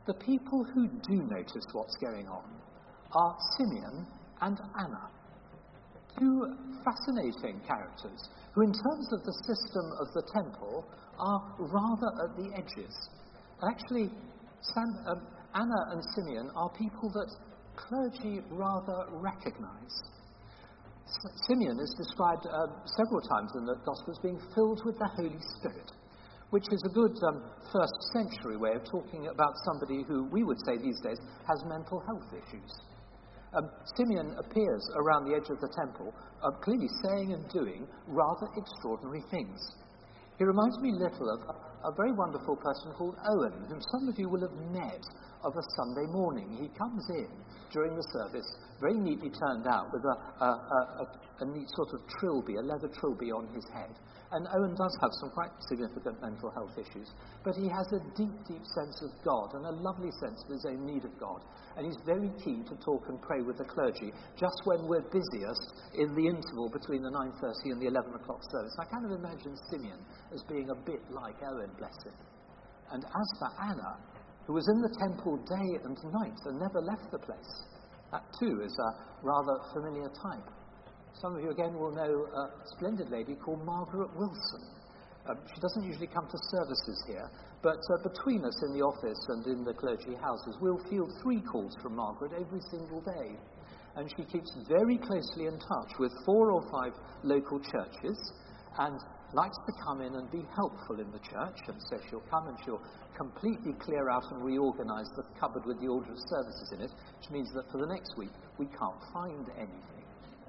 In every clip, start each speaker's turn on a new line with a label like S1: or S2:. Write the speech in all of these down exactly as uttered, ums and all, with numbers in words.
S1: The people who do notice what's going on are Simeon and Anna, two fascinating characters who, in terms of the system of the temple, are rather at the edges. Actually, Sam, um, Anna and Simeon are people that clergy rather recognise. S- Simeon is described uh, several times in the Gospels being filled with the Holy Spirit, which is a good um, first century way of talking about somebody who, we would say these days, has mental health issues. Um, Simeon appears around the edge of the temple, uh, clearly saying and doing rather extraordinary things. He reminds me little of a, a very wonderful person called Owen, whom some of you will have met of a Sunday morning. He comes in during the service, very neatly turned out, with a, a, a, a, a neat sort of trilby, a leather trilby on his head. And Owen does have some quite significant mental health issues, but he has a deep, deep sense of God and a lovely sense of his own need of God. And he's very keen to talk and pray with the clergy, just when we're busiest in the interval between the nine thirty and the eleven o'clock service. I kind of imagine Simeon as being a bit like Owen, bless him. And as for Anna, who was in the temple day and night and never left the place, that too is a rather familiar type. Some of you again will know a splendid lady called Margaret Wilson. Uh, she doesn't usually come to services here, but uh, between us in the office and in the clergy houses, we'll field three calls from Margaret every single day. And she keeps very closely in touch with four or five local churches and likes to come in and be helpful in the church. And so she'll come and she'll completely clear out and reorganise the cupboard with the order of services in it, which means that for the next week we can't find anything.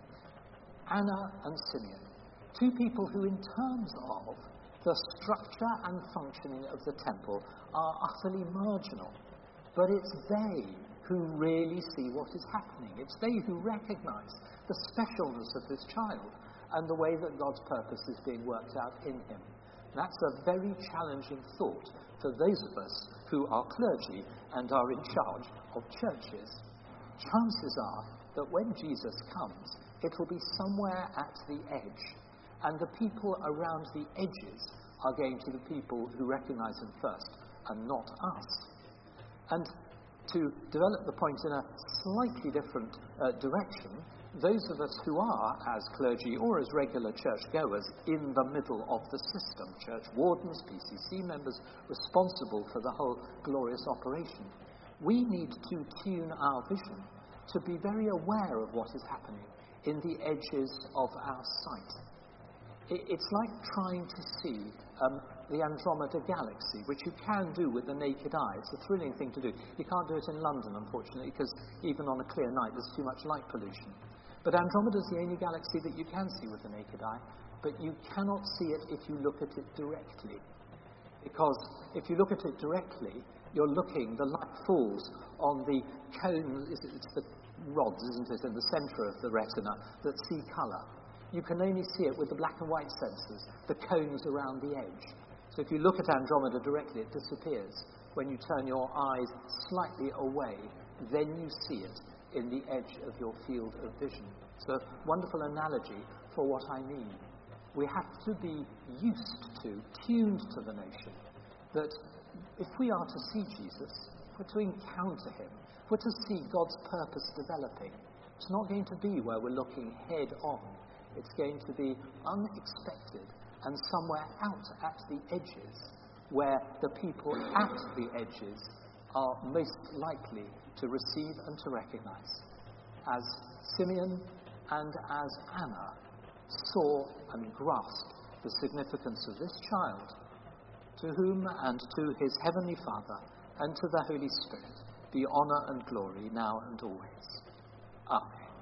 S1: Anna and Simeon, two people who in terms of the structure and functioning of the temple are utterly marginal, but it's they who really see what is happening. It's they who recognise the specialness of this child and the way that God's purpose is being worked out in him. That's a very challenging thought for those of us who are clergy and are in charge of churches. Chances are that when Jesus comes, it will be somewhere at the edge, and the people around the edges are going to be the people who recognise him first, and not us. And to develop the point in a slightly different uh, direction, those of us who are, as clergy or as regular churchgoers, in the middle of the system, church wardens, P C C members, responsible for the whole glorious operation, we need to tune our vision to be very aware of what is happening in the edges of our sight. It's like trying to see um, the Andromeda Galaxy, which you can do with the naked eye. It's a thrilling thing to do. You can't do it in London, unfortunately, because even on a clear night there's too much light pollution. But Andromeda is the only galaxy that you can see with the naked eye, but you cannot see it if you look at it directly. Because if you look at it directly, you're looking, the light falls on the cone, it's the rods, isn't it, in the centre of the retina that see colour. You can only see it with the black and white sensors, the cones around the edge. So if you look at Andromeda directly, it disappears. When you turn your eyes slightly away, then you see it in the edge of your field of vision. It's a wonderful analogy for what I mean. We have to be used to, tuned to the notion that if we are to see Jesus, if we're to encounter him, if we're to see God's purpose developing, it's not going to be where we're looking head on. It's going to be unexpected and somewhere out at the edges, where the people at the edges are most likely to receive and to recognise, as Simeon and as Anna saw and grasped the significance of this child, to whom and to his heavenly Father and to the Holy Spirit be honour and glory now and always. Amen.